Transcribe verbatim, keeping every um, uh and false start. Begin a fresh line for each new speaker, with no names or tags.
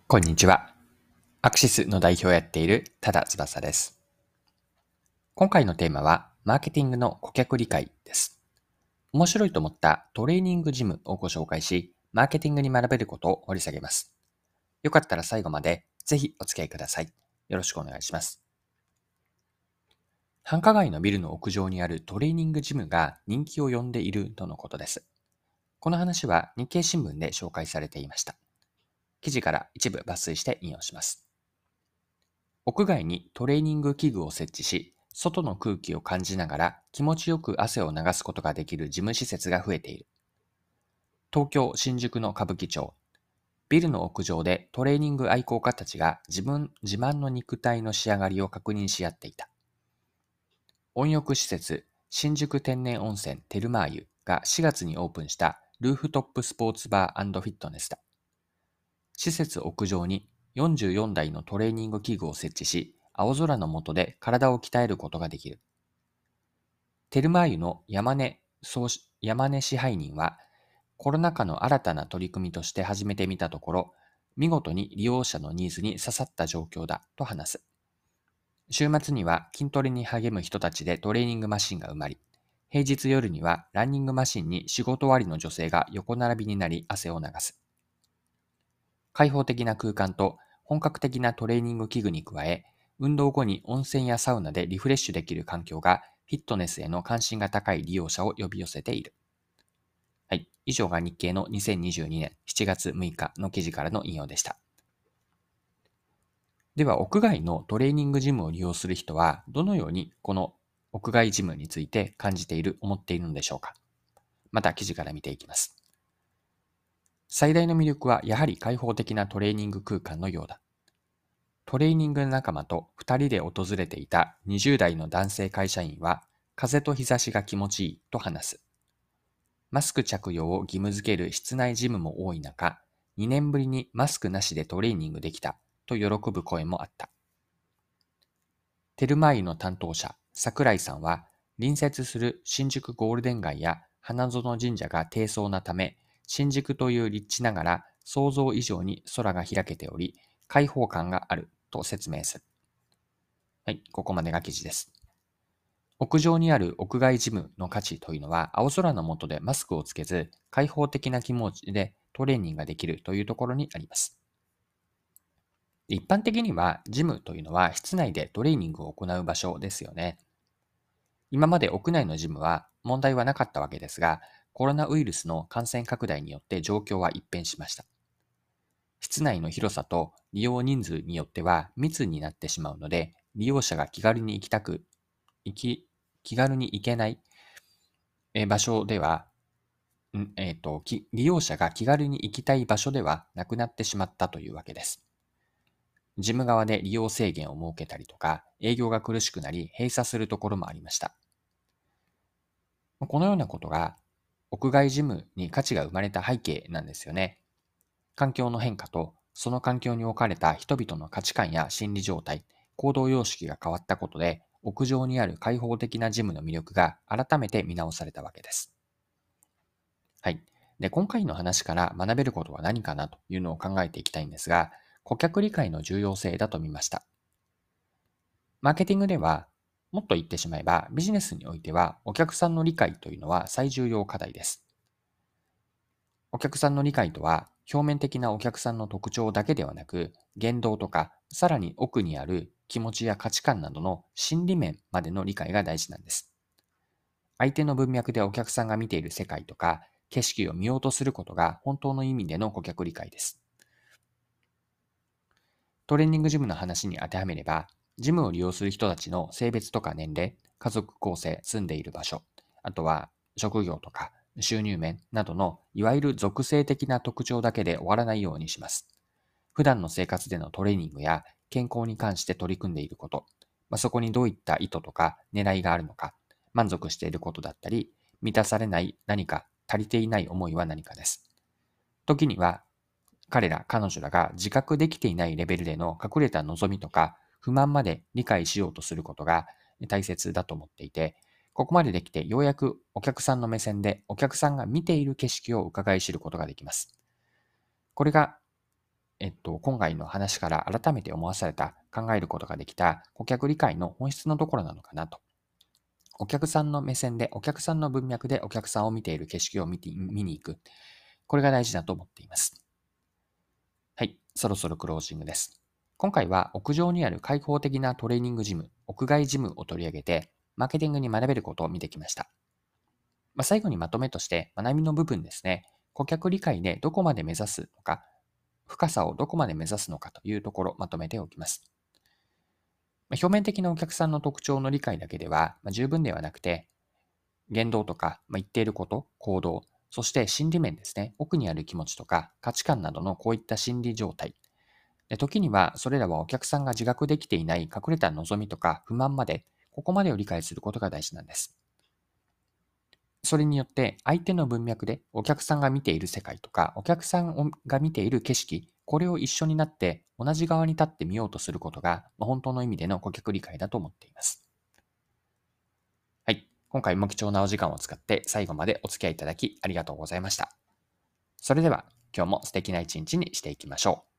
こんにちは。アクシスの代表をやっている多田翼です。今回のテーマは、マーケティングの顧客理解です。面白いと思ったトレーニングジムをご紹介し、マーケティングに学べることを掘り下げます。よかったら最後までぜひお付き合いください。よろしくお願いします。繁華街のビルの屋上にあるトレーニングジムが人気を呼んでいるとのことです。この話は日経新聞で紹介されていました。記事から一部抜粋して引用します。屋外にトレーニング器具を設置し、外の空気を感じながら気持ちよく汗を流すことができる事務施設が増えている。東京・新宿の歌舞伎町。ビルの屋上でトレーニング愛好家たちが自分、自慢の肉体の仕上がりを確認し合っていた。温浴施設、新宿天然温泉テルマー湯がしがつにオープンしたルーフトップスポーツバー&フィットネスだ。施設屋上によんじゅうよんだいのトレーニング器具を設置し、青空の下で体を鍛えることができる。テルマー湯の山根総支山根支配人は、コロナ禍の新たな取り組みとして始めてみたところ、見事に利用者のニーズに刺さった状況だと話す。週末には筋トレに励む人たちでトレーニングマシンが埋まり、平日夜にはランニングマシンに仕事終わりの女性が横並びになり汗を流す。開放的な空間と本格的なトレーニング器具に加え、運動後に温泉やサウナでリフレッシュできる環境がフィットネスへの関心が高い利用者を呼び寄せている。はい。以上が日経のにせんにじゅうにねんしちがつむいかの記事からの引用でした。では、屋外のトレーニングジムを利用する人は、どのようにこの屋外ジムについて感じている、思っているのでしょうか。また記事から見ていきます。最大の魅力はやはり開放的なトレーニング空間のようだ。トレーニング仲間とふたりで訪れていたにじゅうだいの男性会社員は、風と日差しが気持ちいいと話す。マスク着用を義務付ける室内ジムも多い中、にねんぶりにマスクなしでトレーニングできたと喜ぶ声もあった。テルマー湯の担当者、桜井さんは、隣接する新宿ゴールデン街や花園神社が低層なため、新宿という立地ながら想像以上に空が開けており、開放感があると説明する。はい、ここまでが記事です。屋上にある屋外ジムの価値というのは、青空の下でマスクをつけず、開放的な気持ちでトレーニングができるというところにあります。一般的には、ジムというのは室内でトレーニングを行う場所ですよね。今まで屋内のジムは問題はなかったわけですが、コロナウイルスの感染拡大によって状況は一変しました。室内の広さと利用人数によっては密になってしまうので、利用者が気軽に行きたく、行き、気軽に行けないえ場所では、んえっと、き利用者が気軽に行きたい場所ではなくなってしまったというわけです。ジム側で利用制限を設けたりとか、営業が苦しくなり閉鎖するところもありました。このようなことが屋外ジムに価値が生まれた背景なんですよね。環境の変化とその環境に置かれた人々の価値観や心理状態、行動様式が変わったことで、屋上にある開放的なジムの魅力が改めて見直されたわけです。はい。で、今回の話から学べることは何かなというのを考えていきたいんですが、顧客理解の重要性だと見ました。マーケティングでは、もっと言ってしまえば、ビジネスにおいては、お客さんの理解というのは最重要課題です。お客さんの理解とは、表面的なお客さんの特徴だけではなく、言動とか、さらに奥にある気持ちや価値観などの心理面までの理解が大事なんです。相手の文脈でお客さんが見ている世界とか、景色を見ようとすることが本当の意味での顧客理解です。トレーニングジムの話に当てはめれば、ジムを利用する人たちの性別とか年齢、家族構成、住んでいる場所、あとは職業とか収入面などのいわゆる属性的な特徴だけで終わらないようにします。普段の生活でのトレーニングや健康に関して取り組んでいること、まあ、そこにどういった意図とか狙いがあるのか、満足していることだったり、満たされない何か足りていない思いは何かです。時には彼ら、彼女らが自覚できていないレベルでの隠れた望みとか不満まで理解しようとすることが大切だと思っていて、ここまでできてようやくお客さんの目線でお客さんが見ている景色を伺い知ることができます。これがえっと、今回の話から改めて思わされた、考えることができた顧客理解の本質のところなのかなと。お客さんの目線で、お客さんの文脈でお客さんを見ている景色を見て見に行く。これが大事だと思っています。はい、そろそろクロージングです。今回は屋上にある開放的なトレーニングジム、屋外ジムを取り上げて、マーケティングに学べることを見てきました。まあ、最後にまとめとして学びの部分ですね。顧客理解でどこまで目指すのか、深さをどこまで目指すのかというところまとめておきます。まあ、表面的なお客さんの特徴の理解だけでは、まあ、十分ではなくて、言動とか、まあ、言っていること、行動、そして心理面ですね。奥にある気持ちとか価値観などのこういった心理状態。で時にはそれらはお客さんが自覚できていない隠れた望みとか不満まで、ここまでを理解することが大事なんです。それによって相手の文脈でお客さんが見ている世界とか、お客さんが見ている景色、これを一緒になって同じ側に立ってみようとすることが、本当の意味での顧客理解だと思っています。はい。今回も貴重なお時間を使って最後までお付き合いいただきありがとうございました。それでは今日も素敵な一日にしていきましょう。